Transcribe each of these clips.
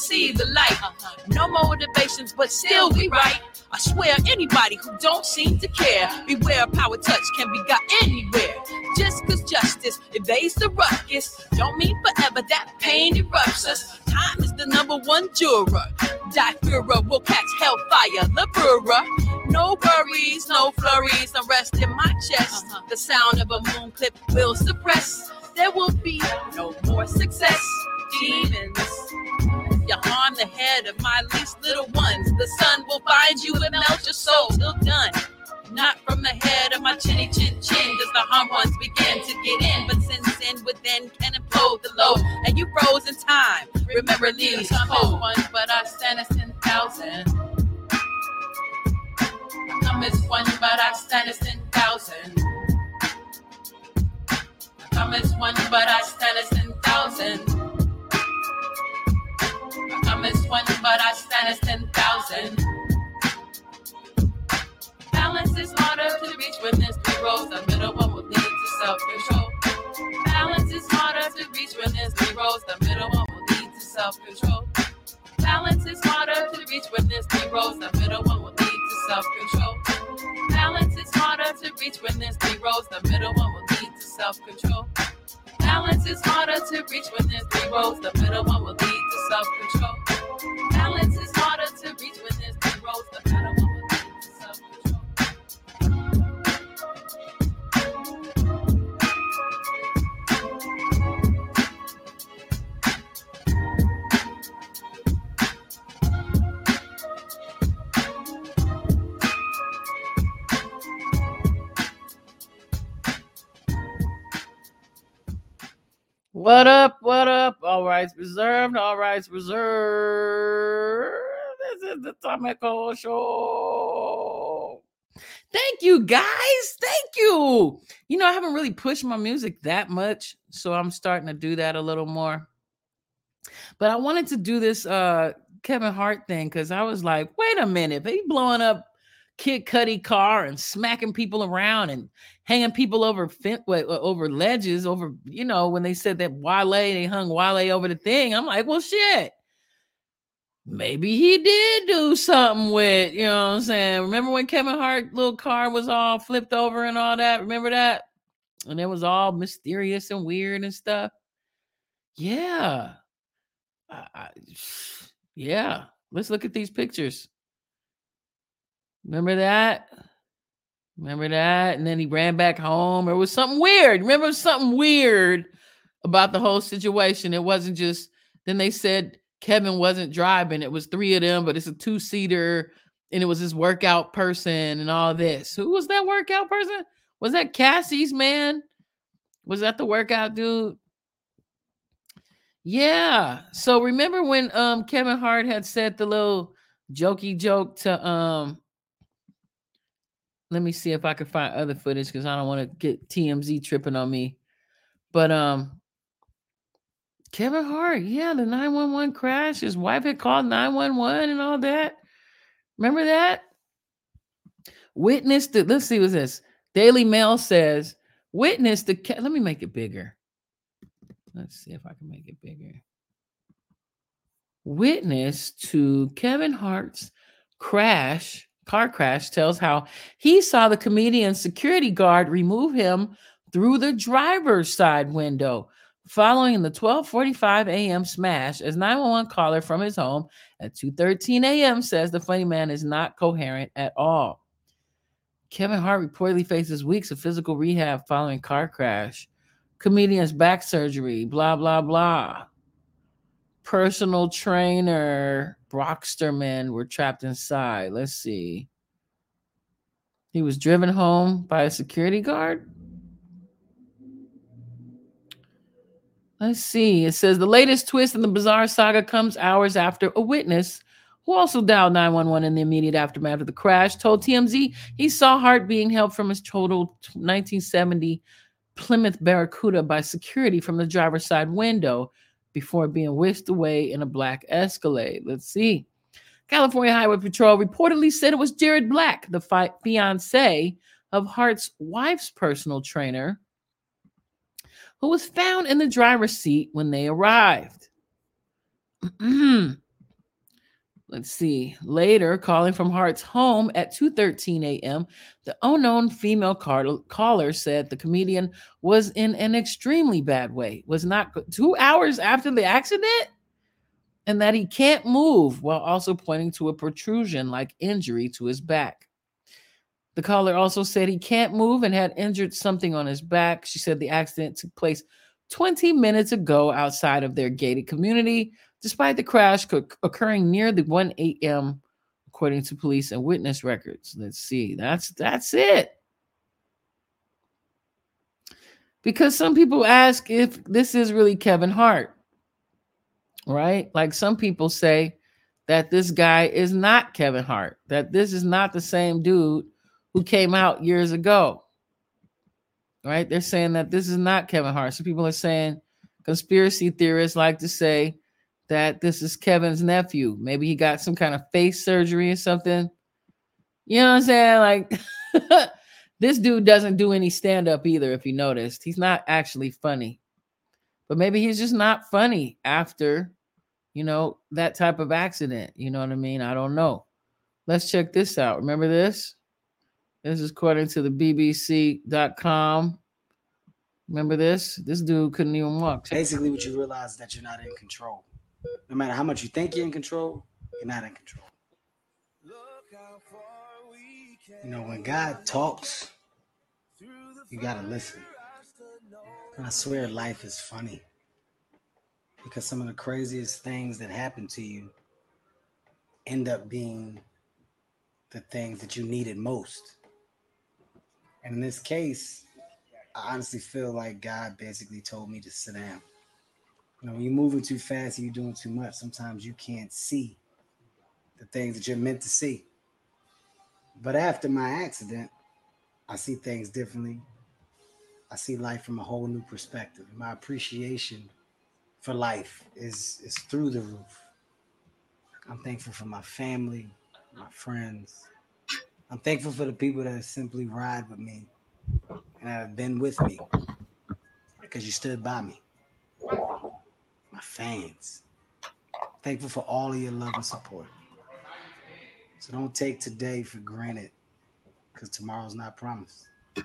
see the light. No motivations, but still we right. I swear anybody who don't seem to care, beware power touch can be got anywhere. Just cause justice evades the ruckus, don't mean forever that pain erupts us. Time is the number one juror. Die Führer will catch hellfire, the brewer. No worries, no flurries, unrest in my chest. The sound of a moon clip will suppress. There will be no more success. Demons, you harm the head of my least little ones. The sun will find you and melt your soul till done. Not from the head of my chinny chin chin does the harm ones begin to get in. But sin within can implode the load. And you froze in time. Remember these cold ones, but I stand as 10,000. Come as one, but I stand as 10,000. Come as one, but I stand as 10,000. Come as one, but I stand as 10,000. Balance is harder to reach when there's three rows. The middle one will lead to self-control. Balance is harder to reach when there's three rows. The middle one will lead to self-control. Balance is harder to reach when there's three rows. The middle one will lead to self-control. Balance is harder to reach when there's three rows. The middle one will lead to self-control. Balance is harder to reach when there's three rows. The middle one will lead to self-control. Balance is harder to reach when there's three rows. The middle one will lead to self-control. What up? What up? All rights reserved. All rights reserved. This is the Tomico Show. Thank you, guys. Thank you. You know, I haven't really pushed my music that much, so I'm starting to do that a little more. But I wanted to do this Kevin Hart thing because I was like, wait a minute, he blowing up Kid Cudi car and smacking people around and hanging people over ledges over, you know, when they said that they hung Wale over the thing. I'm like, well, shit. Maybe he did do something with, you know what I'm saying? Remember when Kevin Hart little car was all flipped over and all that? Remember that? And it was all mysterious and weird and stuff. Yeah. Yeah. Let's look at these pictures. Remember that? And then he ran back home. It was something weird. Remember something weird about the whole situation. It wasn't just, then they said Kevin wasn't driving. It was three of them, but it's a two-seater. And it was this workout person and all this. Who was that workout person? Was that Cassie's man? Was that the workout dude? Yeah. So remember when Kevin Hart had said the little jokey joke to let me see if I can find other footage because I don't want to get TMZ tripping on me. But Kevin Hart, yeah, the 911 crash. His wife had called 911 and all that. Remember that? Witness let's see what's this. Daily Mail says, witness the let me make it bigger. Let's see if I can make it bigger. Witness to Kevin Hart's car crash tells how he saw the comedian's security guard remove him through the driver's side window following the 12:45 a.m. smash. As 911 caller from his home at 2:13 a.m. says the funny man is not coherent at all. Kevin Hart reportedly faces weeks of physical rehab following car crash. Comedian's back surgery, blah, blah, blah. Personal trainer Brocksterman were trapped inside. Let's see. He was driven home by a security guard. Let's see. It says the latest twist in the bizarre saga comes hours after a witness who also dialed 911 in the immediate aftermath of the crash told TMZ he saw Hart being held from his total 1970 Plymouth Barracuda by security from the driver's side window before being whisked away in a black Escalade. Let's see. California Highway Patrol reportedly said it was Jared Black, the fiance of Hart's wife's personal trainer, who was found in the driver's seat when they arrived. Let's see. Later, calling from Hart's home at 2:13 a.m., the unknown female caller said the comedian was in an extremely bad way, was not 2 hours after the accident, and that he can't move, while also pointing to a protrusion-like injury to his back. The caller also said he can't move and had injured something on his back. She said the accident took place 20 minutes ago outside of their gated community, despite the crash occurring near the 1 a.m., according to police and witness records. Let's see. That's it. Because some people ask if this is really Kevin Hart, right? Like some people say that this guy is not Kevin Hart, that this is not the same dude who came out years ago. Right? They're saying that this is not Kevin Hart. So people are saying, conspiracy theorists like to say that this is Kevin's nephew. Maybe he got some kind of face surgery or something. You know what I'm saying? Like, this dude doesn't do any stand-up either, if you noticed. He's not actually funny. But maybe he's just not funny after, that type of accident. You know what I mean? I don't know. Let's check this out. Remember this? This is according to the BBC.com. Remember this? This dude couldn't even walk. Basically, what you realize is that you're not in control. No matter how much you think you're in control, you're not in control. When God talks, you got to listen. And I swear life is funny. Because some of the craziest things that happen to you end up being the things that you needed most. And in this case, I honestly feel like God basically told me to sit down. When you're moving too fast and you're doing too much, sometimes you can't see the things that you're meant to see. But after my accident, I see things differently. I see life from a whole new perspective. My appreciation for life is through the roof. I'm thankful for my family, my friends. I'm thankful for the people that simply ride with me and have been with me because you stood by me. My fans. Thankful for all of your love and support. So don't take today for granted because tomorrow's not promised.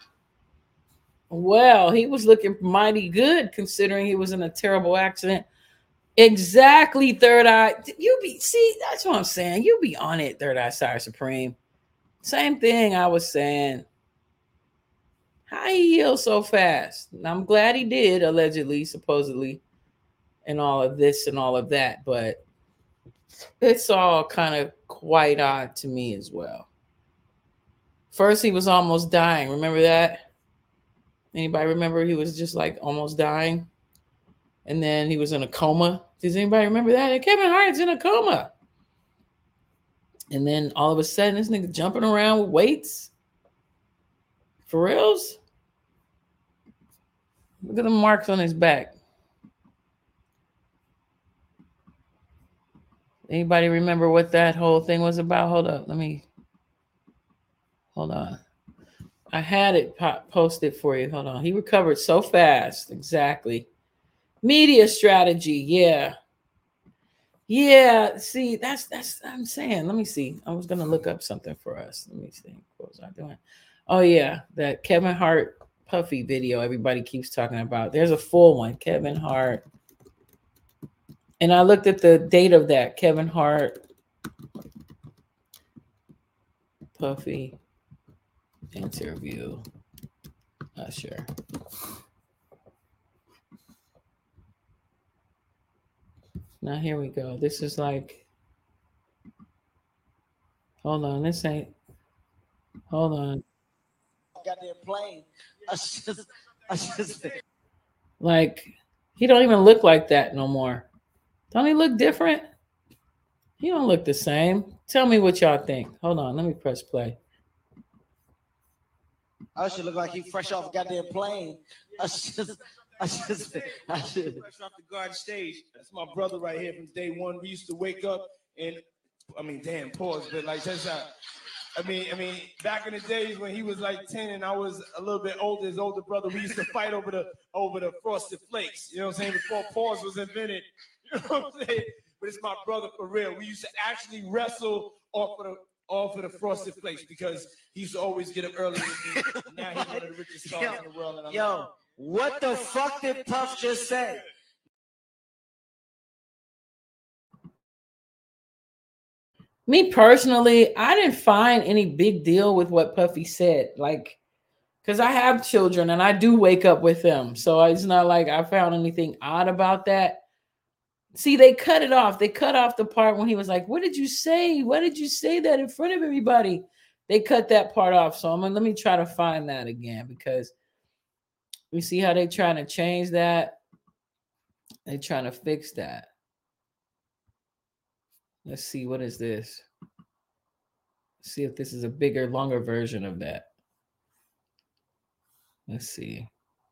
Well, he was looking mighty good considering he was in a terrible accident. Exactly, Third Eye. That's what I'm saying. You be on it, Third Eye Sire Supreme. Same thing I was saying. How he healed so fast? And I'm glad he did, allegedly, supposedly, and all of this and all of that. But it's all kind of quite odd to me as well. First, he was almost dying. Remember that? Anybody remember he was just like almost dying? And then he was in a coma. Does anybody remember that? Kevin Hart's in a coma. And then all of a sudden, this nigga jumping around with weights. For reals? Look at the marks on his back. Anybody remember what that whole thing was about? Hold up. Hold on. I had it posted for you. Hold on. He recovered so fast. Exactly. Media strategy. Yeah. Yeah. See, that's I'm saying. Let me see. I was going to look up something for us. Let me see. What was I doing? Oh, yeah. That Kevin Hart Puffy video everybody keeps talking about. There's a full one. Kevin Hart. And I looked at the date of that. Kevin Hart Puffy interview. Not sure. Now here we go. This is like, hold on. This ain't. Hold on. Goddamn plane. I just like he don't even look like that no more. Don't he look different? He don't look the same. Tell me what y'all think. Hold on. Let me press play. I should look like he fresh off a goddamn plane. I should fresh off the Garden Stage. That's my brother right here from day one. We used to wake up and pause, but like that's how. I mean, back in the days when he was like 10 and I was a little bit older, his older brother, we used to fight over the Frosted Flakes. You know what I'm saying? Before pause was invented. You know what I'm saying? but it's my brother for real. We used to actually wrestle off of the Frosted Flakes because he used to always get up early with me. Now he's one of the richest stars in the world. And Yo, what the fuck did Puff just say? Me personally, I didn't find any big deal with what Puffy said. Like, because I have children and I do wake up with them. So it's not like I found anything odd about that. See, they cut it off. They cut off the part when he was like, what did you say? Why did you say that in front of everybody? They cut that part off. So let me try to find that again, because we see how they trying to change that. They're trying to fix that. Let's see, what is this? Let's see if this is a bigger, longer version of that. Let's see.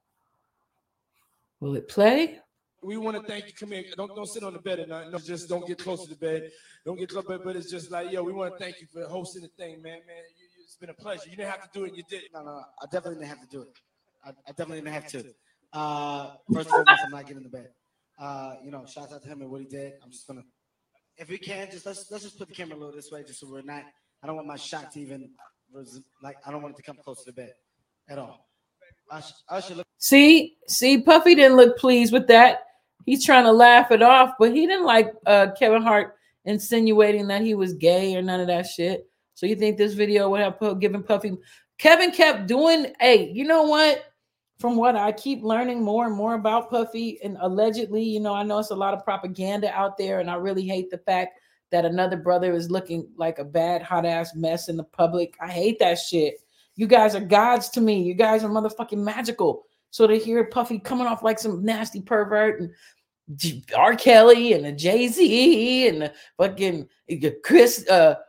Will it play? We want to thank you. Come here. Don't sit on the bed at night. No, just don't get close to the bed. Don't get close to the bed. But it's just like, yo, we want to thank you for hosting the thing, man. It's been a pleasure. You didn't have to do it. You did. No, I definitely didn't have to do it. I definitely didn't have to. First and foremost, I'm not getting in the bed. Shout out to him and what he did. I'm just gonna, if we can, let's just put the camera a little this way, just so we're not. I don't want my shot to even I don't want it to come close to the bed at all. I should look. See, Puffy didn't look pleased with that. He's trying to laugh it off, but he didn't like Kevin Hart insinuating that he was gay or none of that shit. So you think this video would have given Puffy? Kevin kept doing, hey, you know what? From what I keep learning more and more about Puffy, and allegedly, I know it's a lot of propaganda out there, and I really hate the fact that another brother is looking like a bad, hot-ass mess in the public. I hate that shit. You guys are gods to me. You guys are motherfucking magical. So to hear Puffy coming off like some nasty pervert and R. Kelly and the Jay-Z and the fucking Chris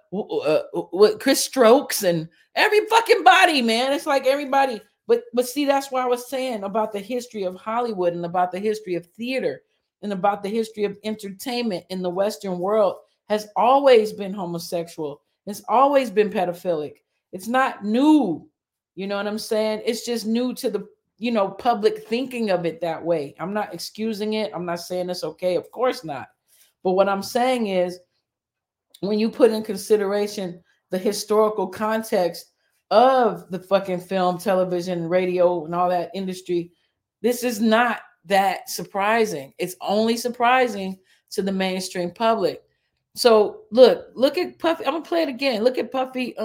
Strokes and every fucking body, man. It's like everybody. But see, that's why I was saying about the history of Hollywood and about the history of theater and about the history of entertainment in the Western world has always been homosexual. It's always been pedophilic. It's not new. You know what I'm saying? It's just new to the, public thinking of it that way. I'm not excusing it. I'm not saying it's okay. Of course not. But what I'm saying is, when you put in consideration the historical context of the fucking film, television, radio, and all that industry, this is not that surprising. It's only surprising to the mainstream public. So look at Puffy. I'm gonna play it again. Look at Puffy.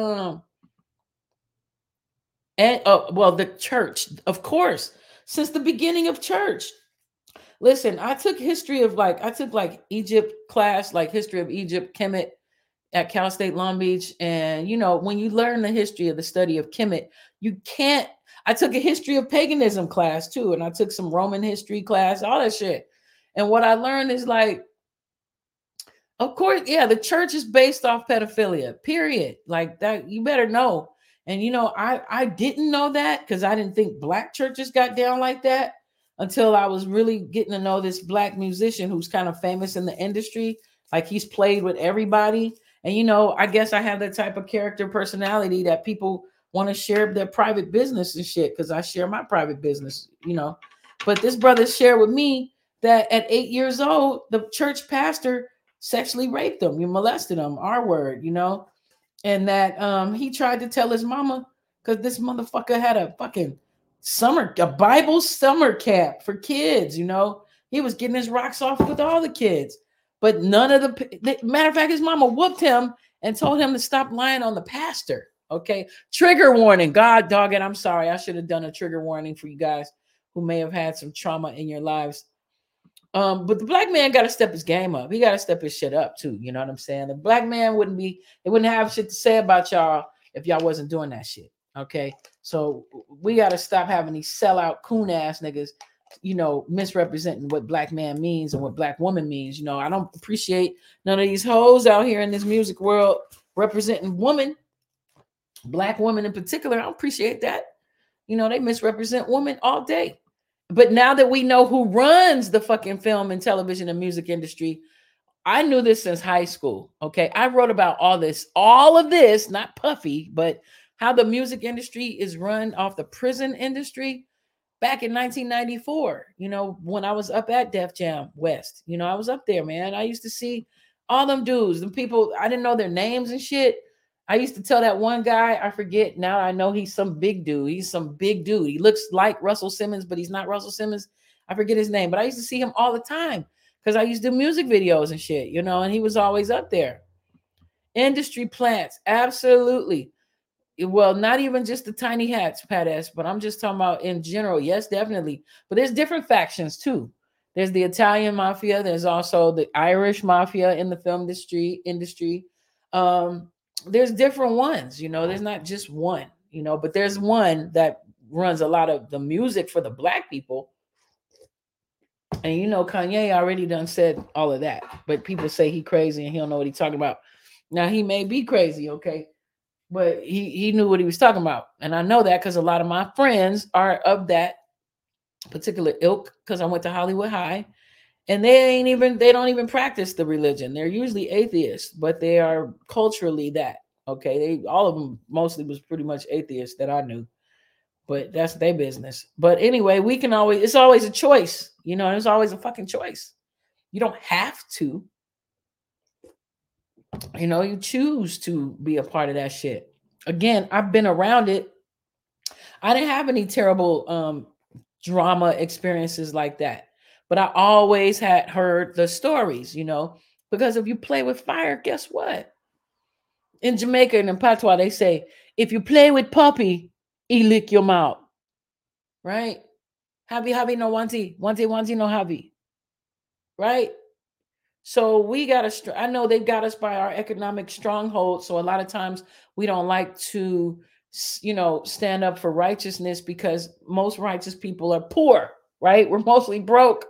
The church, of course, since the beginning of church. Listen, I took history of Egypt class, like history of Egypt, Kemet at Cal State Long Beach. And, when you learn the history of the study of Kemet, I took a history of paganism class too. And I took some Roman history class, all that shit. And what I learned is of course, yeah, the church is based off pedophilia, period. Like that, you better know. And, I didn't know that because I didn't think Black churches got down like that until I was really getting to know this Black musician who's kind of famous in the industry. Like he's played with everybody. And, I guess I have that type of character personality that people want to share their private business and shit because I share my private business, But this brother shared with me that at 8 years old, the church pastor sexually raped him. You molested him, our word, and that he tried to tell his mama because this motherfucker had a fucking Bible summer camp for kids, He was getting his rocks off with all the kids. But none of the matter of fact, his mama whooped him and told him to stop lying on the pastor. Okay. Trigger warning. God dog it. I'm sorry. I should have done a trigger warning for you guys who may have had some trauma in your lives. But the Black man got to step his game up. He got to step his shit up too. You know what I'm saying? The Black man wouldn't have shit to say about y'all if y'all wasn't doing that shit. Okay. So we got to stop having these sellout coon ass niggas, misrepresenting what Black man means and what Black woman means. I don't appreciate none of these hoes out here in this music world representing women, Black women in particular. I don't appreciate that. They misrepresent women all day. But now that we know who runs the fucking film and television and music industry, I knew this since high school. Okay. I wrote about all of this, not Puffy, but how the music industry is run off the prison industry. back in 1994, when I was up at Def Jam West. I was up there, man. I used to see all them dudes, the people, I didn't know their names and shit. I used to tell that one guy, I forget now, I know he's some big dude. He's some big dude. He looks like Russell Simmons, but he's not Russell Simmons. I forget his name, but I used to see him all the time because I used to do music videos and shit, and he was always up there. Industry plants, absolutely. Well, not even just the tiny hats, Pat S, but I'm just talking about in general. Yes, definitely. But there's different factions too. There's the Italian mafia. There's also the Irish mafia in the film industry. There's different ones, there's not just one, but there's one that runs a lot of the music for the black people. And Kanye already done said all of that, but people say he crazy and he don't know what he's talking about. Now he may be crazy, okay, but he knew what he was talking about. And I know that because a lot of my friends are of that particular ilk, because I went to Hollywood High, and they don't even practice the religion. They're usually atheists, but they are culturally that. Okay, all of them mostly was pretty much atheists that I knew, but that's their business. But anyway, it's always a choice, there's always a fucking choice. You don't have to, you choose to be a part of that shit. Again, I've been around it. I didn't have any terrible drama experiences like that, but I always had heard the stories, because if you play with fire, guess what? In Jamaica and in Patois, they say, if you play with puppy, he lick your mouth. Right? Happy no wanty no happy. Right? So we got to, I know they got us by our economic stronghold. So a lot of times we don't like to, stand up for righteousness because most righteous people are poor, right? We're mostly broke.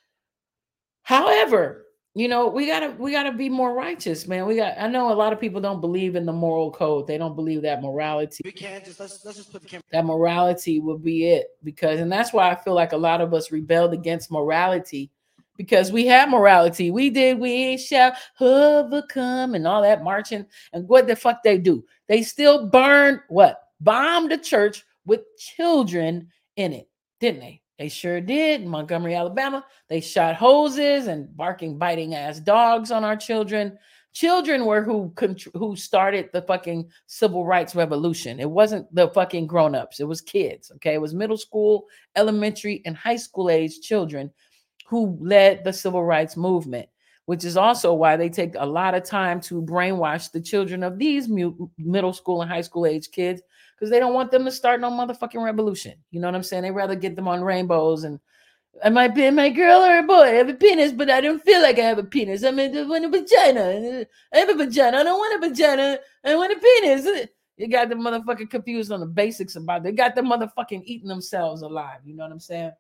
However, we gotta be more righteous, man. I know a lot of people don't believe in the moral code. They don't believe that morality. We can't just let's just put the camera. That morality will be it, and that's why I feel like a lot of us rebelled against morality, because we have morality. We shall overcome and all that marching. And what the fuck they do? They still bomb the church with children in it, didn't they? They sure did. In Montgomery, Alabama, they shot hoses and biting ass dogs on our children. Children were who started the fucking civil rights revolution. It wasn't the fucking grown-ups. It was kids, okay? It was middle school, elementary, and high school age children who led the civil rights movement, which is also why they take a lot of time to brainwash the children of these middle school and high school age kids, because they don't want them to start no motherfucking revolution. You know what I'm saying? They rather get them on rainbows and I might be my girl or a boy. I have a penis, but I don't feel like I have a penis. I mean, I want a vagina. I have a vagina. I don't want a vagina. I want a penis. You got the motherfucking confused on the basics about it. They got the motherfucking eating themselves alive. You know what I'm saying?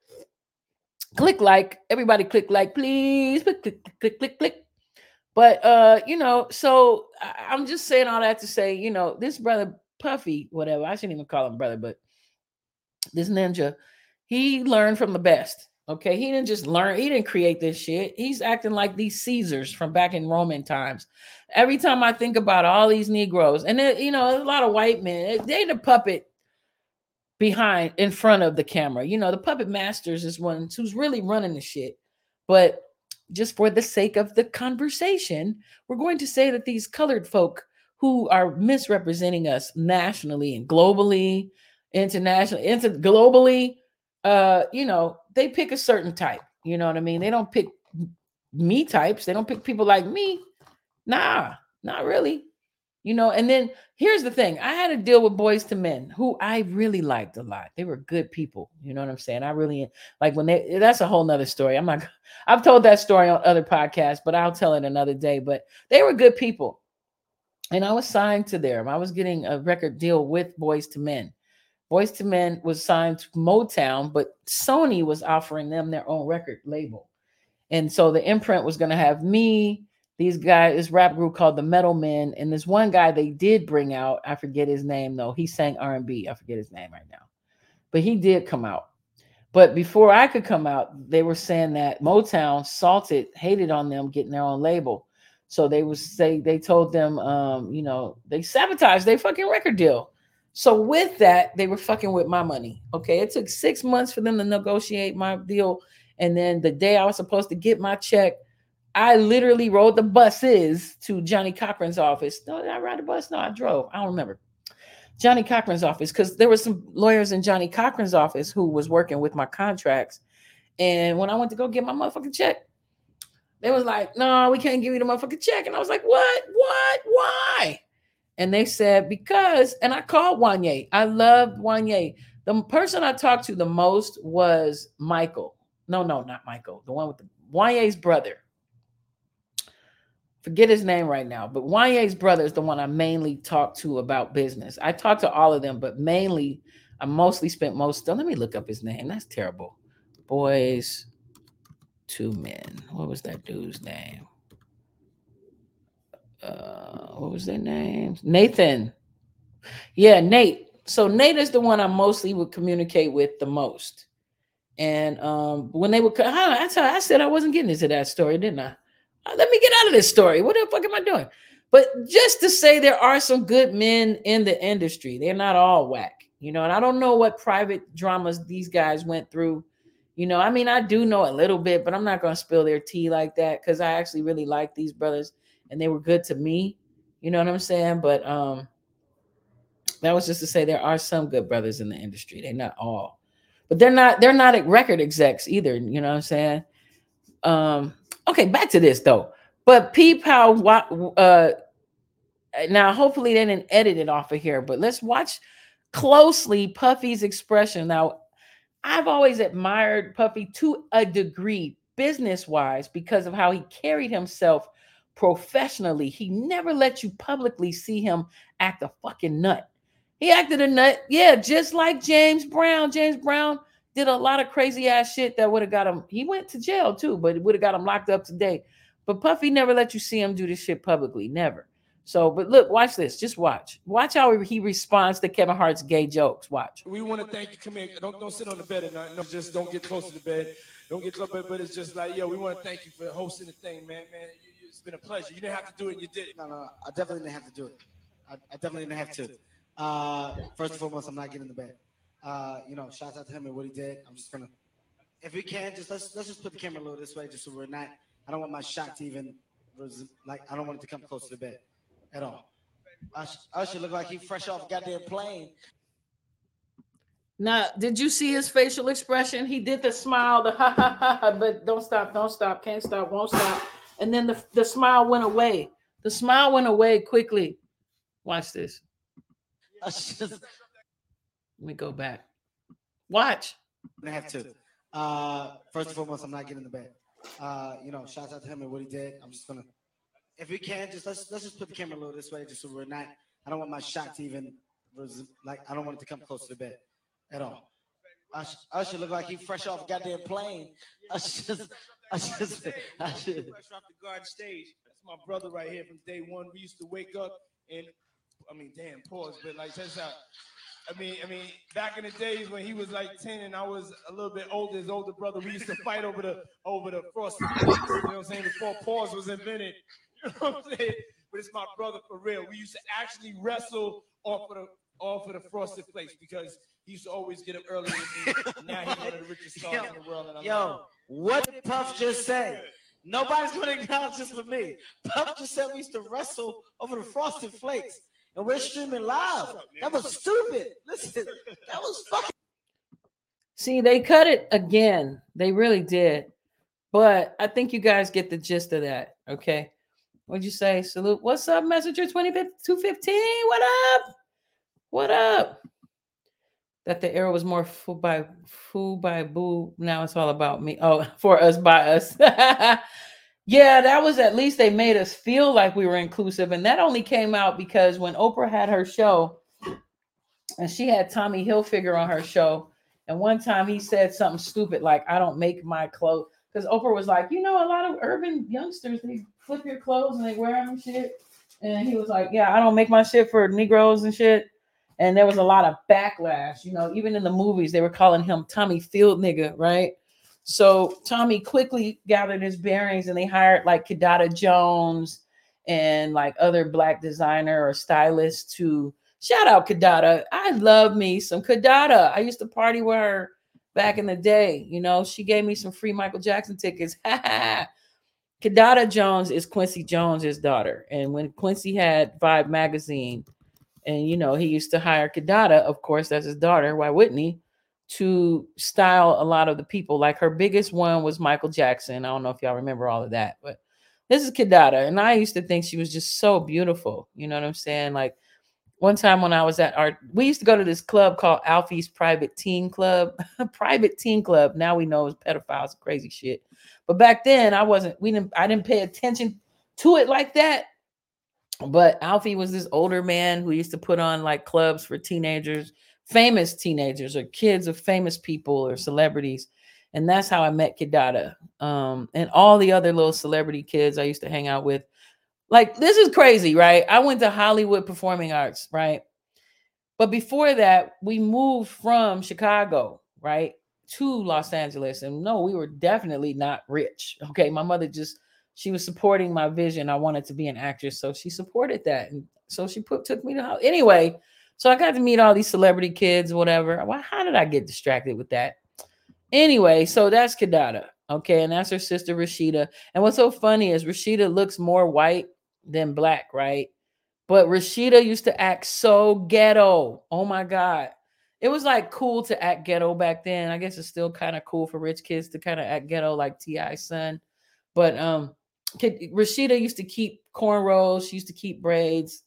Click like. Everybody click like, please. Click, click, click, click, click. But, so I'm just saying all that to say, this brother Puffy, whatever, I shouldn't even call him brother, but this ninja, he learned from the best. Okay. He didn't just learn. He didn't create this shit. He's acting like these Caesars from back in Roman times. Every time I think about all these Negroes, and a lot of white men, they the puppet in front of the camera. The puppet masters is one who's really running the shit. But just for the sake of the conversation, we're going to say that these colored folk who are misrepresenting us nationally and globally, globally, they pick a certain type. You know what I mean? They don't pick me types. They don't pick people like me. Nah, not really. And then here's the thing. I had to deal with Boyz II Men, who I really liked a lot. They were good people. You know what I'm saying? I really like that's a whole nother story. I've told that story on other podcasts, but I'll tell it another day. But they were good people. And I was signed to them. I was getting a record deal with Boyz II Men. Boyz II Men was signed to Motown, but Sony was offering them their own record label. And so the imprint was going to have me, these guys, this rap group called the Metal Men, and this one guy they did bring out. I forget his name though. He sang R&B. I forget his name right now, but he did come out. But before I could come out, they were saying that Motown hated on them getting their own label. So they told them, they sabotaged their fucking record deal. So with that, they were fucking with my money. Okay. It took 6 months for them to negotiate my deal. And then the day I was supposed to get my check, I literally rode the buses to Johnny Cochran's office. No, did I ride the bus? No, I drove. I don't remember. Johnny Cochran's office, because there were some lawyers in Johnny Cochran's office who was working with my contracts. And when I went to go get my motherfucking check, they was like, no, we can't give you the motherfucking check. And I was like, what? Why? And they said, because, and I called Wanye. I loved Wanye. The person I talked to the most was Michael. No, not Michael. The one with Wanye's brother. Forget his name right now, but Wanye's brother is the one I mainly talked to about business. I talked to all of them, but mainly, I mostly spent let me look up his name. That's terrible. Boys to Men. What was that dude's name? What was their names? Nathan. Yeah, Nate. So Nate is the one I mostly would communicate with the most. And when they would, I said I wasn't getting into that story, didn't I? Let me get out of this story. What the fuck am I doing? But just to say, there are some good men in the industry. They're not all whack, and I don't know what private dramas these guys went through. I mean, I do know a little bit, but I'm not going to spill their tea like that, because I actually really like these brothers and they were good to me. You know what I'm saying? But that was just to say there are some good brothers in the industry. They're not all, but they're not record execs either. You know what I'm saying? Okay, back to this though. But peep how now hopefully they didn't edit it off of here, but let's watch closely Puffy's expression. Now, I've always admired Puffy to a degree, business-wise, because of how he carried himself professionally. He never let you publicly see him act a fucking nut. He acted a nut, yeah, just like James Brown. James Brown did a lot of crazy ass shit that would have got him. He went to jail too, but it would have got him locked up today. But Puffy never let you see him do this shit publicly. Never. So, but look, watch this. Just watch. Watch how he responds to Kevin Hart's gay jokes. Watch. We want to thank you. Come here. Don't sit on the bed at night. No, just don't get close to the bed. Don't get close to the bed. But it's just like, yo, we want to thank you for hosting the thing, man. It's been a pleasure. You didn't have to do it, and you did it. No. I definitely didn't have to do it. I definitely didn't have to. First and foremost, I'm not getting in the bed. Shout out to him and what he did. I'm just gonna, if we can, just let's just put the camera a little this way, just so we're not. I don't want my shot to even I don't want it to come close to the bed at all. Usher look like he fresh off a goddamn plane. Now, did you see his facial expression? He did the smile, the ha ha ha, but don't stop, can't stop, won't stop, and then the smile went away. The smile went away quickly. Watch this. Let me go back. Watch. I have to. First and foremost, I'm not getting in the bed. Shout out to him and what he did. I'm just gonna, if we can, just let's just put the camera a little this way, just so we're not. I don't want my shot to even I don't want it to come close to the bed at all. Usher look like he fresh off a goddamn plane. Usher fresh off the Garden Stage. That's my brother right here from day one. We used to wake up and, pause, but that's how. Back in the days when he was like 10 and I was a little bit older, his older brother, we used to fight over the frosted flakes, you know what I'm saying, before pause was invented. You know what I'm saying? But it's my brother for real. We used to actually wrestle off of the frosted flakes because he used to always get up early with me. Now he's one of the richest stars in the world. And what did Puff just say? Nobody's going to acknowledge this for me. Puff just said we used to wrestle over the frosted flakes. And we're streaming live. That was stupid. Listen, that was fucking. See, they cut it again. They really did. But I think you guys get the gist of that. Okay. What'd you say? Salute. What's up, Messenger 215? What up? What up? That the era was more fool by boo. Now it's all about me. Oh, for us, by us. Yeah, that was, at least they made us feel like we were inclusive. And that only came out because when Oprah had her show and she had Tommy Hilfiger on her show, and one time he said something stupid like, I don't make my clothes. Because Oprah was like, a lot of urban youngsters, they flip your clothes and they wear them and shit. And he was like, yeah, I don't make my shit for Negroes and shit. And there was a lot of backlash. Even in the movies, they were calling him Tommy Field nigga, right? So Tommy quickly gathered his bearings and they hired like Kidada Jones and like other Black designer or stylist to Shout out Kadada. I love me some Kadada. I used to party with her back in the day. You know, she gave me some free Michael Jackson tickets. Kadada Jones is Quincy Jones's daughter. And when Quincy had Vibe magazine, and you know, he used to hire Kadada, of course, that's his daughter, why wouldn't he, to style a lot of the people. Like her biggest one was Michael Jackson. I don't know if y'all remember all of that, but this is Kadada. And I used to think she was just so beautiful. You know what I'm saying? Like one time when I was we used to go to this club called Alfie's Private Teen Club. Private Teen Club. Now we know it's pedophiles and crazy shit. But back then I didn't pay attention to it like that. But Alfie was this older man who used to put on like clubs for teenagers, famous teenagers or kids of famous people or celebrities. And that's how I met Kadada. And all the other little celebrity kids I used to hang out with. Like, this is crazy, right? I went to Hollywood Performing Arts, right? But before that, we moved from Chicago, right, to Los Angeles. And no, we were definitely not rich. Okay, my mother she was supporting my vision. I wanted to be an actress, so she supported that. And so she took me to Hollywood. Anyway, so I got to meet all these celebrity kids, whatever. Well, how did I get distracted with that? Anyway, so that's Kadada, okay? And that's her sister, Rashida. And what's so funny is Rashida looks more white than black, right? But Rashida used to act so ghetto. Oh my God. It was like cool to act ghetto back then. I guess it's still kind of cool for rich kids to kind of act ghetto like T.I.'s son. But Rashida used to keep cornrows. She used to keep braids.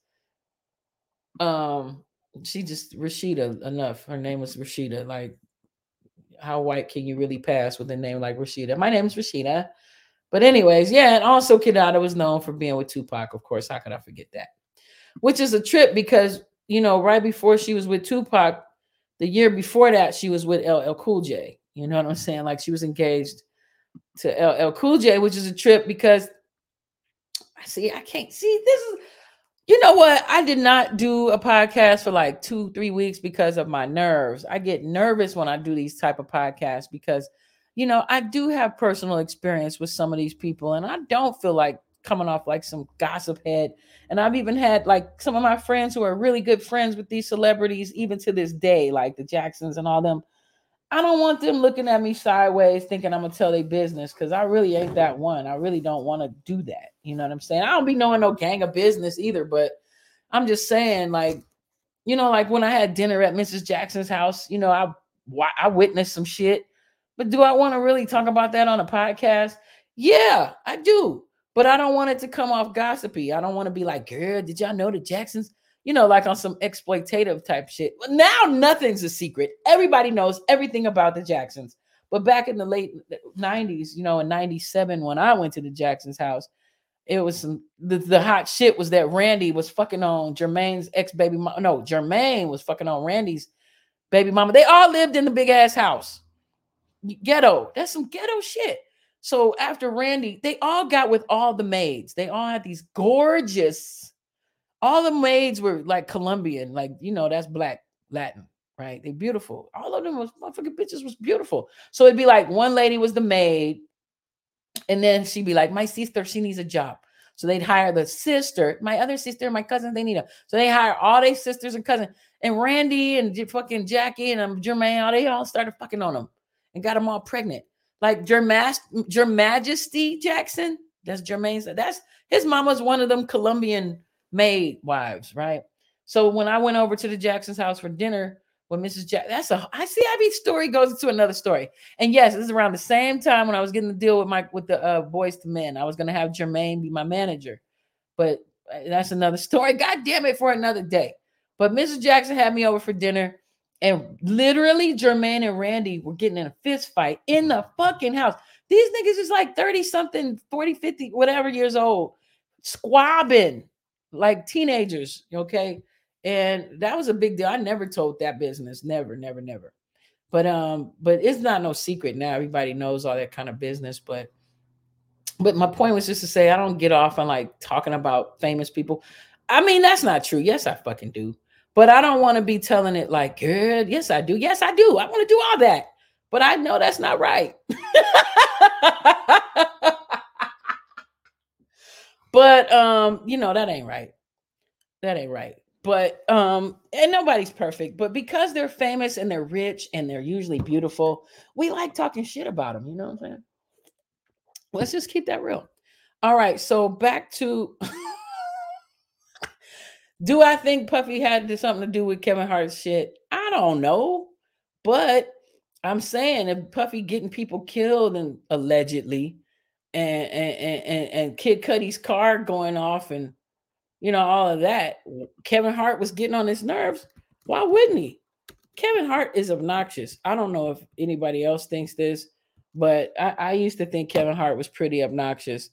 She just Rashida enough. Her name was Rashida. Like, how white can you really pass with a name like Rashida? My name is Rashida. But anyways, yeah, and also Kadada was known for being with Tupac, of course. How could I forget that? Which is a trip because, you know, right before she was with Tupac, the year before that, she was with LL Cool J. You know what I'm saying? Like, she was engaged to LL Cool J, which is a trip because, I can't see this is, you know what? I did not do a podcast for like 2-3 weeks because of my nerves. I get nervous when I do these type of podcasts because, you know, I do have personal experience with some of these people and I don't feel like coming off like some gossip head. And I've even had like some of my friends who are really good friends with these celebrities, even to this day, like the Jacksons and all them. I don't want them looking at me sideways thinking I'm going to tell their business because I really ain't that one. I really don't want to do that. You know what I'm saying? I don't be knowing no gang of business either, but I'm just saying, like, you know, like when I had dinner at Mrs. Jackson's house, you know, I witnessed some shit. But do I want to really talk about that on a podcast? Yeah, I do. But I don't want it to come off gossipy. I don't want to be like, girl, did y'all know the Jacksons? You know, like on some exploitative type shit. But now nothing's a secret. Everybody knows everything about the Jacksons. But back in the late 90s, you know, in 97, when I went to the Jacksons' house, it was the hot shit was that Randy was fucking on Jermaine's ex-baby mama. No, Jermaine was fucking on Randy's baby mama. They all lived in the big ass house. Ghetto. That's some ghetto shit. So after Randy, they all got with all the maids. They all had these gorgeous, all the maids were like Colombian, like, you know, that's black Latin, right? They beautiful. All of them was motherfucking bitches was beautiful. So it'd be like one lady was the maid. And then she'd be like, my sister, she needs a job. So they'd hire the sister, my other sister, my cousin, they need her. So they hire all their sisters and cousins. And Randy and fucking Jackie and Jermaine, they all started fucking on them and got them all pregnant. Like Your Majesty Jackson, that's Jermaine's. That's his mama's one of them Colombian maid wives, right? So when I went over to the Jackson's house for dinner with Mrs. Jackson, each story goes into another story. And yes, this is around the same time when I was getting the deal with the Boys to Men. I was going to have Jermaine be my manager, but that's another story. God damn it, for another day. But Mrs. Jackson had me over for dinner. And literally, Jermaine and Randy were getting in a fist fight in the fucking house. These niggas is like 30-something, 40, 50, whatever years old, squabbing like teenagers, okay? And that was a big deal. I never told that business. Never. But it's not no secret now. Everybody knows all that kind of business. But my point was just to say I don't get off on like talking about famous people. I mean, that's not true. Yes, I fucking do. But I don't want to be telling it like, good. Yes, I do. Yes, I do. I want to do all that. But I know that's not right. But, you know, that ain't right. That ain't right. But and nobody's perfect, but because they're famous and they're rich and they're usually beautiful, we like talking shit about them. You know what I'm saying? Let's just keep that real. All right, so back to do I think Puffy had something to do with Kevin Hart's shit? I don't know, but I'm saying if Puffy getting people killed and allegedly, and Kid Cudi's car going off, and you know all of that, Kevin Hart was getting on his nerves. Why wouldn't he? Kevin Hart is obnoxious. I don't know if anybody else thinks this, but I used to think Kevin Hart was pretty obnoxious.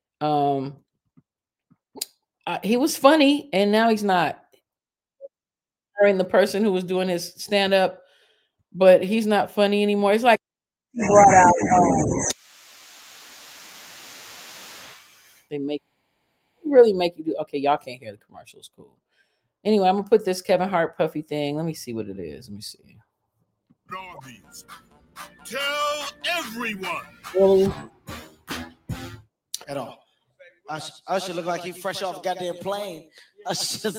He was funny, and now he's not. The person who was doing his stand up, but he's not funny anymore. It's like brought out. They really make you do. Okay, y'all can't hear the commercials. Cool. Anyway, I'm gonna put this Kevin Hart Puffy thing. Let me see what it is. Let me see. Tell everyone. Really? At all. I should look like he fresh off a goddamn plane. I should.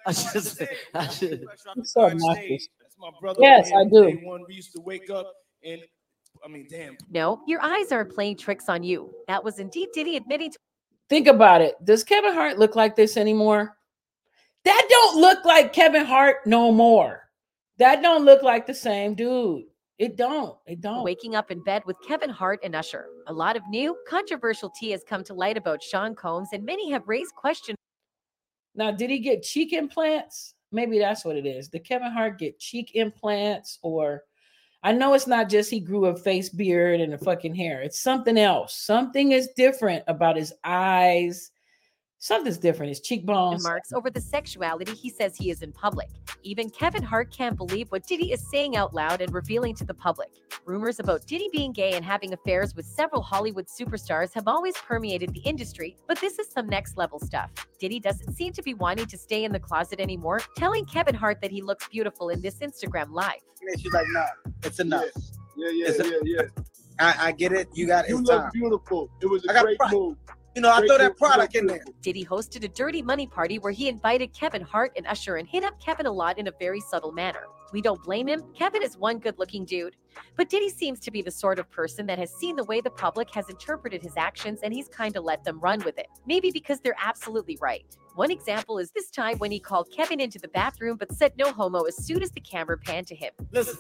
So obnoxious. That's my brother. Yes, I do. Day one, we used to wake up and, I mean, damn. No, your eyes are playing tricks on you. That was indeed Diddy admitting to. Think about it. Does Kevin Hart look like this anymore? That don't look like Kevin Hart no more. That don't look like the same dude. It don't. Waking up in bed with Kevin Hart and Usher. A lot of new, controversial tea has come to light about Sean Combs, and many have raised questions. Now, did he get cheek implants? Maybe that's what it is. Did Kevin Hart get cheek implants? Or I know it's not just he grew a face beard and a fucking hair. It's something else. Something is different about his eyes. Something's different. His cheekbones. Marks over the sexuality he says he is in public. Even Kevin Hart can't believe what Diddy is saying out loud and revealing to the public. Rumors about Diddy being gay and having affairs with several Hollywood superstars have always permeated the industry, but this is some next level stuff. Diddy doesn't seem to be wanting to stay in the closet anymore, telling Kevin Hart that he looks beautiful in this Instagram live. She's like, nah, it's enough. Yeah. I get it. You got it. You It's look time. beautiful. It was I a got great pride. move. You know, I Great throw that move. product You in look there. Diddy hosted a dirty money party where he invited Kevin Hart and Usher and hit up Kevin a lot in a very subtle manner. We don't blame him. Kevin is one good-looking dude. But Diddy seems to be the sort of person that has seen the way the public has interpreted his actions, and he's kind of let them run with it. Maybe because they're absolutely right. One example is this time when he called Kevin into the bathroom but said no homo as soon as the camera panned to him. Listen.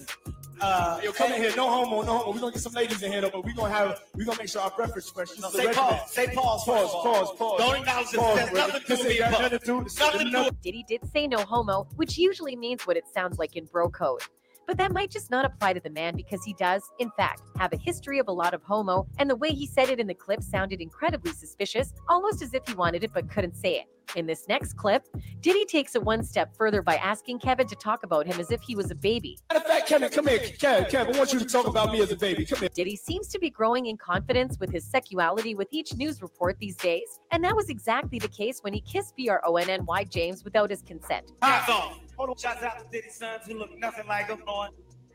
Yo, come in here. No homo. We're gonna get some ladies in here though, but we're gonna make sure our breath is fresh. No, say pause. Say pause. Pause. Don't acknowledge this. There's nothing to do with me, bro. Nothing to do with Diddy did say no homo, which usually means what it sounds like in bro code. But that might just not apply to the man because he does, in fact, have a history of a lot of homo, and the way he said it in the clip sounded incredibly suspicious, almost as if he wanted it but couldn't say it. In this next clip, Diddy takes it one step further by asking Kevin to talk about him as if he was a baby. Matter of fact, Kevin, come here. Kevin, I want you to talk about me as a baby. Come here. Diddy seems to be growing in confidence with his sexuality with each news report these days, and that was exactly the case when he kissed BRONNY James without his consent. Hands off. Hold on. Shouts out to Diddy's sons who look nothing like him. Oh,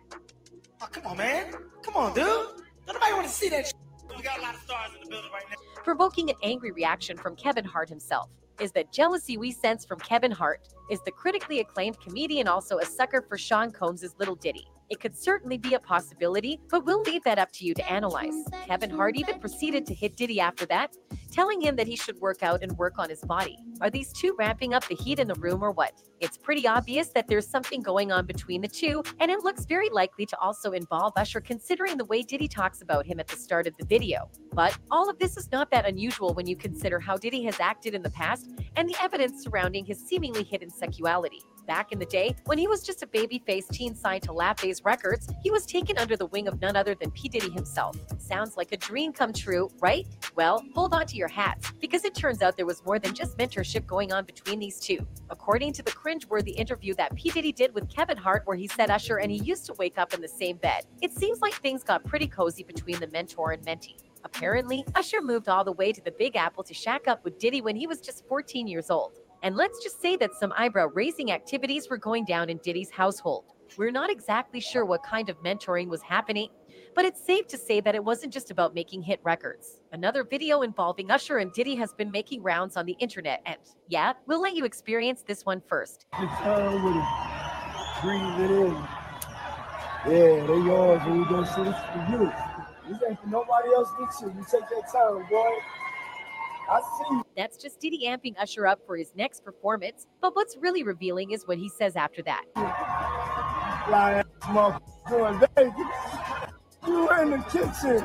come on, man. Come on, dude. Nobody want to see that. We got a lot of stars in the building right now. Provoking an angry reaction from Kevin Hart himself. Is that jealousy we sense from Kevin Hart? Is the critically acclaimed comedian also a sucker for Sean Combs' Little Diddy? It could certainly be a possibility, but we'll leave that up to you to analyze. Kevin Hart even proceeded to hit Diddy after that, telling him that he should work out and work on his body. Are these two ramping up the heat in the room or what? It's pretty obvious that there's something going on between the two, and it looks very likely to also involve Usher considering the way Diddy talks about him at the start of the video. But all of this is not that unusual when you consider how Diddy has acted in the past and the evidence surrounding his seemingly hidden sexuality. Back in the day, when he was just a baby-faced teen signed to LaFace Records, he was taken under the wing of none other than P. Diddy himself. Sounds like a dream come true, right? Well, hold on to your hats, because it turns out there was more than just mentorship going on between these two. According to the cringeworthy interview that P. Diddy did with Kevin Hart where he said Usher and he used to wake up in the same bed, it seems like things got pretty cozy between the mentor and mentee. Apparently, Usher moved all the way to the Big Apple to shack up with Diddy when he was just 14 years old. And let's just say that some eyebrow-raising activities were going down in Diddy's household. We're not exactly sure what kind of mentoring was happening, But it's safe to say that it wasn't just about making hit records. Another video involving Usher and Diddy has been making rounds on the internet, and yeah, we'll let you experience this one first. With it. Breathe it in. Yeah, they yours when you go see this for you. This ain't for nobody else but you. You take that time, boy. I see you. That's just Diddy amping Usher up for his next performance, but what's really revealing is what he says after that. Fly ass motherfucker doing Vegas. You were in the kitchen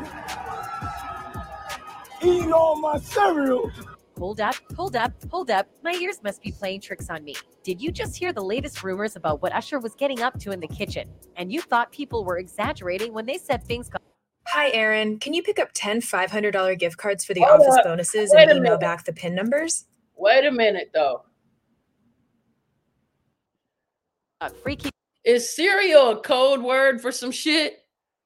eating all my cereal. Hold up. My ears must be playing tricks on me. Did you just hear the latest rumors about what Usher was getting up to in the kitchen? And you thought people were exaggerating when they said things got... Hi, Aaron. Can you pick up 10 $500 gift cards for the office bonuses and email back the PIN numbers? Wait a minute, though. Freaky. Is cereal a code word for some shit?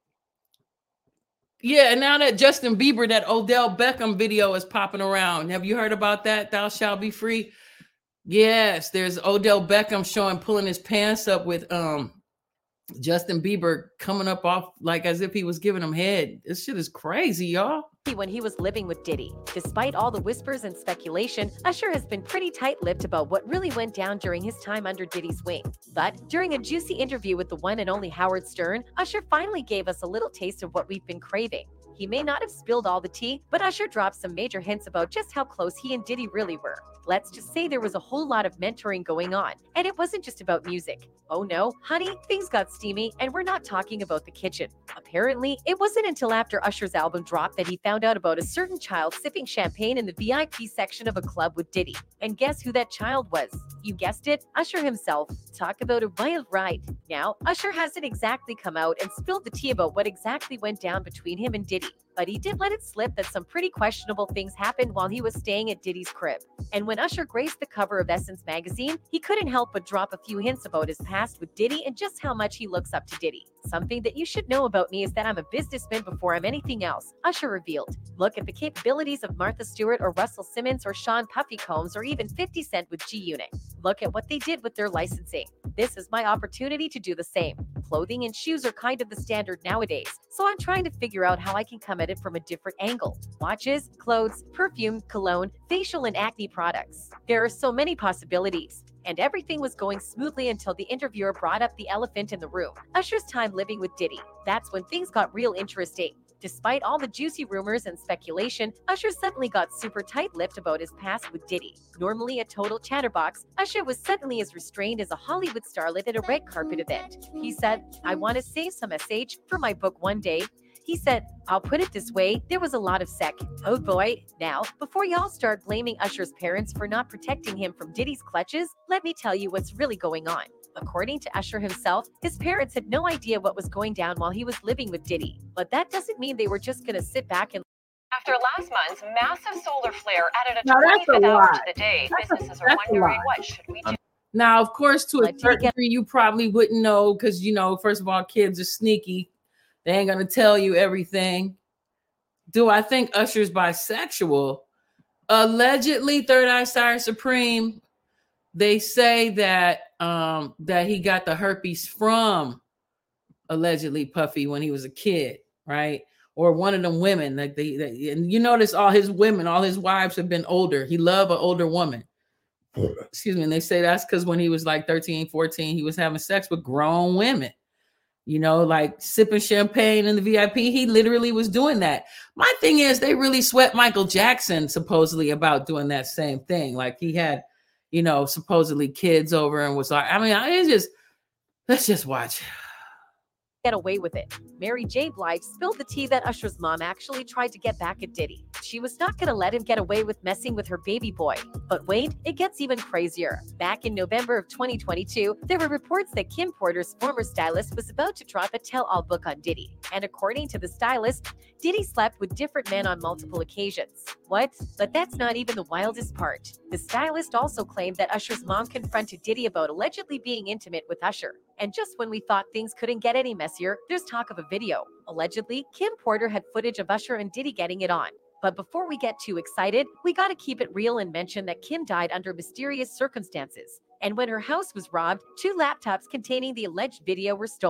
Yeah, and now that Justin Bieber, that Odell Beckham video is popping around. Have you heard about that? Thou shalt be free. Yes, there's Odell Beckham pulling his pants up with Justin Bieber coming up off like as if he was giving him head. This shit is crazy, y'all. When he was living with Diddy. Despite all the whispers and speculation, Usher has been pretty tight-lipped about what really went down during his time under Diddy's wing. But during a juicy interview with the one and only Howard Stern, Usher finally gave us a little taste of what we've been craving. He may not have spilled all the tea, but Usher dropped some major hints about just how close he and Diddy really were. Let's just say there was a whole lot of mentoring going on, and it wasn't just about music. Oh no, honey, things got steamy, and we're not talking about the kitchen. Apparently, it wasn't until after Usher's album dropped that he found out about a certain child sipping champagne in the VIP section of a club with Diddy. And guess who that child was? You guessed it, Usher himself. Talk about a wild ride. Now, Usher hasn't exactly come out and spilled the tea about what exactly went down between him and Diddy. But he did let it slip that some pretty questionable things happened while he was staying at Diddy's crib. And when Usher graced the cover of Essence magazine, he couldn't help but drop a few hints about his past with Diddy and just how much he looks up to Diddy. Something that you should know about me is that I'm a businessman before I'm anything else, Usher revealed. Look at the capabilities of Martha Stewart or Russell Simmons or Sean Puffy Combs or even 50 Cent with G-Unit. Look at what they did with their licensing. This is my opportunity to do the same. Clothing and shoes are kind of the standard nowadays, so I'm trying to figure out how I can come at it from a different angle. Watches, clothes, perfume, cologne, facial and acne products. There are so many possibilities. And everything was going smoothly until the interviewer brought up the elephant in the room. Usher's time living with Diddy. That's when things got real interesting. Despite all the juicy rumors and speculation, Usher suddenly got super tight-lipped about his past with Diddy. Normally a total chatterbox, Usher was suddenly as restrained as a Hollywood starlet at a red carpet event. He said, "I want to save some SH for my book one day." He said, "I'll put it this way, there was a lot of oh boy." Now, before y'all start blaming Usher's parents for not protecting him from Diddy's clutches, let me tell you what's really going on. According to Usher himself, his parents had no idea what was going down while he was living with Diddy. But that doesn't mean they were just going to sit back and... After last month's massive solar flare added a 25th hour to the day, businesses are wondering what should we do. Now, of course, to a certain degree, you probably wouldn't know because, you know, first of all, kids are sneaky. They ain't going to tell you everything. Do I think Usher's bisexual? Allegedly, Third Eye Sire Supreme, they say that that he got the herpes from allegedly Puffy when he was a kid, right? Or one of them women. Like and you notice all his women, all his wives have been older. He loved an older woman. Excuse me. And they say that's because when he was like 13, 14, he was having sex with grown women. You know, like sipping champagne in the VIP. He literally was doing that. My thing is, they really sweat Michael Jackson supposedly about doing that same thing. Like he had, you know, supposedly kids over and was like, I mean, let's just watch. Get away with it. Mary J. Blige spilled the tea that Usher's mom actually tried to get back at Diddy. She was not going to let him get away with messing with her baby boy. But wait, it gets even crazier. Back in November of 2022, there were reports that Kim Porter's former stylist was about to drop a tell-all book on Diddy. And according to the stylist, Diddy slept with different men on multiple occasions. What? But that's not even the wildest part. The stylist also claimed that Usher's mom confronted Diddy about allegedly being intimate with Usher. And just when we thought things couldn't get any messier, there's talk of a video. Allegedly, Kim Porter had footage of Usher and Diddy getting it on. But before we get too excited, we gotta keep it real and mention that Kim died under mysterious circumstances. And when her house was robbed, 2 laptops containing the alleged video were stolen.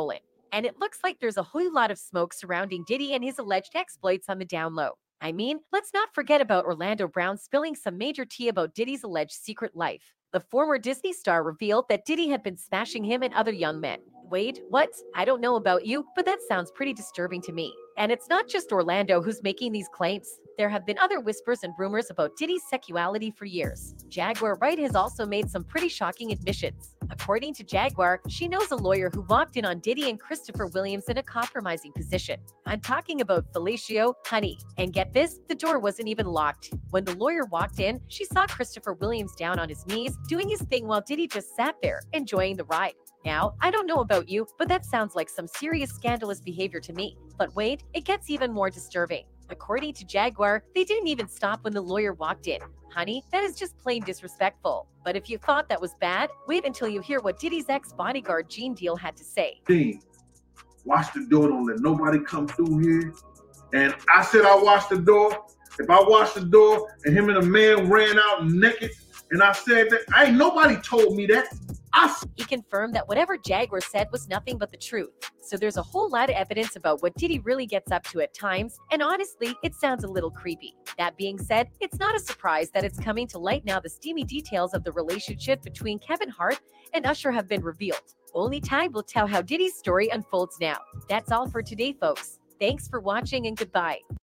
And it looks like there's a whole lot of smoke surrounding Diddy and his alleged exploits on the down low. I mean, let's not forget about Orlando Brown spilling some major tea about Diddy's alleged secret life. The former Disney star revealed that Diddy had been smashing him and other young men. Wade, what? I don't know about you, but that sounds pretty disturbing to me. And it's not just Orlando who's making these claims. There have been other whispers and rumors about Diddy's sexuality for years. Jaguar Wright has also made some pretty shocking admissions. According to Jaguar, she knows a lawyer who walked in on Diddy and Christopher Williams in a compromising position. I'm talking about Felicio Honey. And get this, the door wasn't even locked. When the lawyer walked in, she saw Christopher Williams down on his knees, doing his thing while Diddy just sat there, enjoying the ride. Now, I don't know about you, but that sounds like some serious scandalous behavior to me. But wait, it gets even more disturbing. According to Jaguar, they didn't even stop when the lawyer walked in. Honey, that is just plain disrespectful. But if you thought that was bad, wait until you hear what Diddy's ex-bodyguard Gene Deal had to say. Gene, watch the door, don't let nobody come through here. And I said I watched the door. If I watched the door and him and a man ran out naked, and I said that, ain't nobody told me that. He confirmed that whatever Jaguar said was nothing but the truth. So there's a whole lot of evidence about what Diddy really gets up to at times, and honestly, it sounds a little creepy. That being said, it's not a surprise that it's coming to light now the steamy details of the relationship between Kevin Hart and Usher have been revealed. Only time will tell how Diddy's story unfolds now. That's all for today, folks. Thanks for watching and goodbye.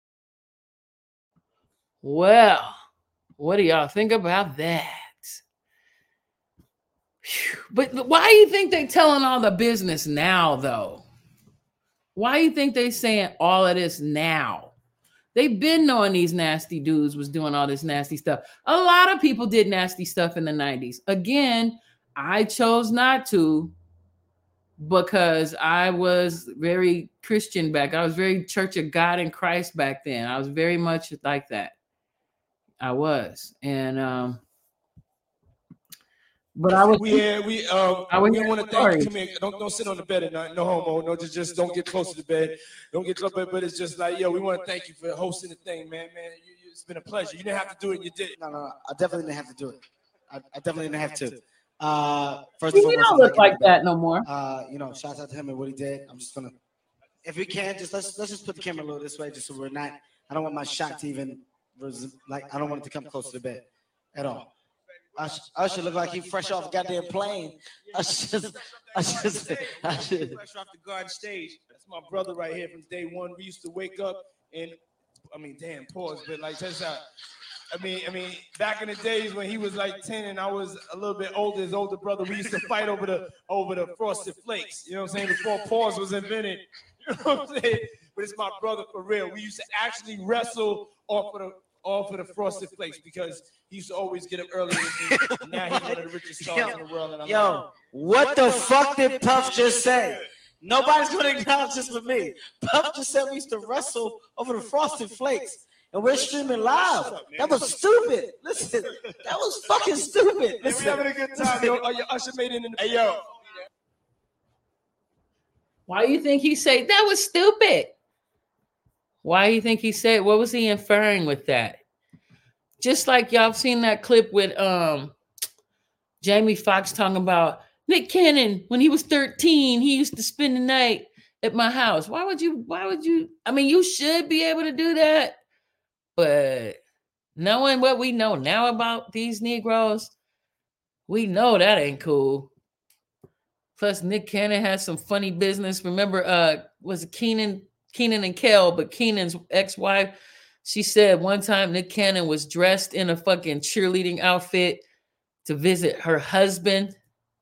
Well, what do y'all think about that? But why do you think they telling all the business now, though? Why do you think they saying all of this now? They've been knowing these nasty dudes was doing all this nasty stuff. A lot of people did nasty stuff in the 90s. Again, I chose not to because I was very Christian back. I was very Church of God in Christ back then. I was very much like that. I was. And but I was. We want to thank you. Come here. Don't sit on the bed at night. No homo. No, just don't get close to the bed. Don't get close. But it's just like, yo, we want to thank you for hosting the thing, man. It's been a pleasure. You didn't have to do it. You did it. No. I definitely didn't have to do it. I definitely didn't have to. First of all, we don't look like that no more. Shout out to him and what he did. I'm just gonna, if we can, just let's just put the camera a little this way, just so we're not. I don't want my shot to even I don't want it to come close to the bed at all. I should look like he fresh off a goddamn plane. I should. Fresh off the garden stage. That's my brother right here from day one. We used to wake up and, pause, but like that's how. I mean, back in the days when he was like 10 and I was a little bit older, his older brother, we used to fight over the Frosted Flakes. You know what I'm saying? Before pause was invented. You know what I'm saying? But it's my brother for real. We used to actually wrestle off of the Frosted Flakes because he used to always get up early with me. Now he's one of the richest stars in the world. And what the fuck did Puff just say? Nobody's going to acknowledge this with me. Puff just said we used to wrestle over the Frosted Flakes. And we're streaming live. That was stupid. Listen, that was fucking stupid. Listen, we're having a good time. Yo, Usher made it in the... Hey, yo. Why do you think he said that was stupid? Why do you think he said, what was he inferring with that? Just like y'all seen that clip with Jamie Foxx talking about Nick Cannon, when he was 13, he used to spend the night at my house. Why would you? I mean, you should be able to do that. But knowing what we know now about these Negroes, we know that ain't cool. Plus, Nick Cannon has some funny business. Remember, was it Keenan and Kel, but Keenan's ex-wife, she said one time Nick Cannon was dressed in a fucking cheerleading outfit to visit her husband.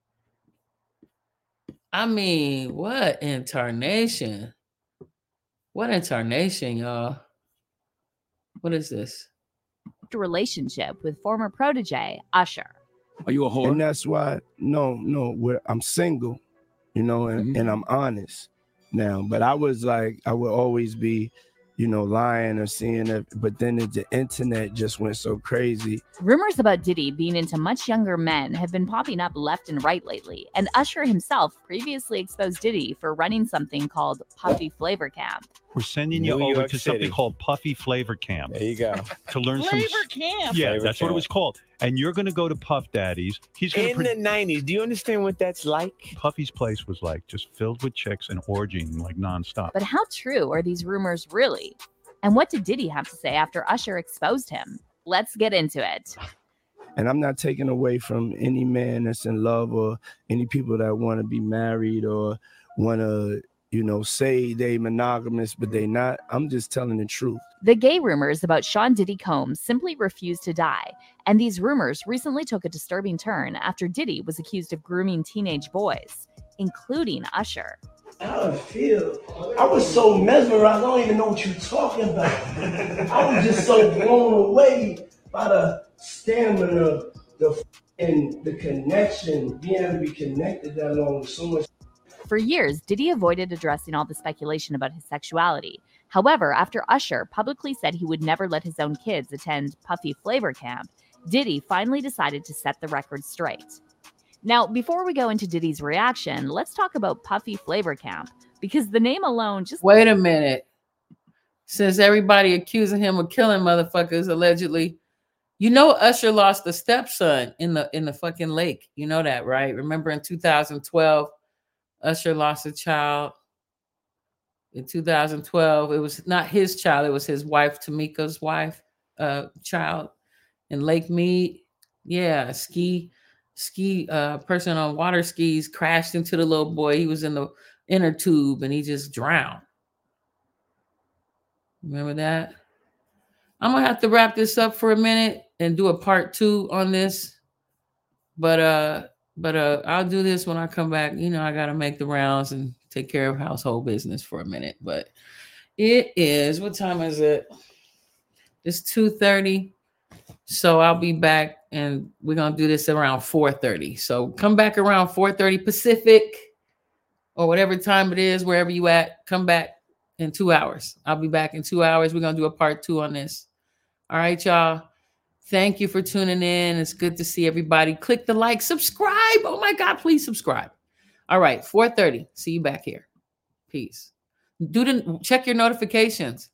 I mean, what in tarnation? What in tarnation, y'all? What is this? Relationship with former protege Usher. Are you a whore? And that's why, no, I'm single, and I'm honest now. But I was like, I would always be, lying or seeing it. But then the internet just went so crazy. Rumors about Diddy being into much younger men have been popping up left and right lately. And Usher himself previously exposed Diddy for running something called Puffy Flavor Camp. We're sending you New over York to something City. called Puffy Flavor Camp. There you go. To learn Flavor Camp. Yeah, Flavor that's what it Camp. was called. And you're going to go to Puff Daddy's. He's going In the 90s, do you understand what that's like? Puffy's place was like just filled with chicks and orgying like nonstop. But how true are these rumors really? And what did Diddy have to say after Usher exposed him? Let's get into it. And I'm not taking away from any man that's in love or any people that want to be married or want to, say they monogamous, but they not. I'm just telling the truth. The gay rumors about Sean Diddy Combs simply refused to die. And these rumors recently took a disturbing turn after Diddy was accused of grooming teenage boys, including Usher. How I feel. I was so mesmerized. I don't even know what you're talking about. I was just so blown away by the stamina, the connection, being able to be connected that long with so much. For years, Diddy avoided addressing all the speculation about his sexuality. However, after Usher publicly said he would never let his own kids attend Puffy Flavor Camp, Diddy finally decided to set the record straight. Now, before we go into Diddy's reaction, let's talk about Puffy Flavor Camp, because the name alone just... Wait a minute. Since everybody accusing him of killing motherfuckers, allegedly, Usher lost a stepson in the fucking lake. You know that, right? Remember in 2012, Usher lost a child. In 2012, it was not his child. It was his wife, Tamika's wife, child in Lake Mead. Yeah, ski person on water skis crashed into the little boy. He was in the inner tube and he just drowned. Remember that? I'm going to have to wrap this up for a minute and do a part 2 on this. But I'll do this when I come back. I got to make the rounds and take care of household business for a minute. But it is, what time is it? It's 2:30. So I'll be back and we're going to do this around 4:30. So come back around 4:30 Pacific or whatever time it is, wherever you at. Come back in 2 hours. I'll be back in 2 hours. We're going to do a part 2 on this. All right, y'all. Thank you for tuning in. It's good to see everybody. Click the like, subscribe. Oh my God, please subscribe. All right, 4:30. See you back here. Peace. Check your notifications.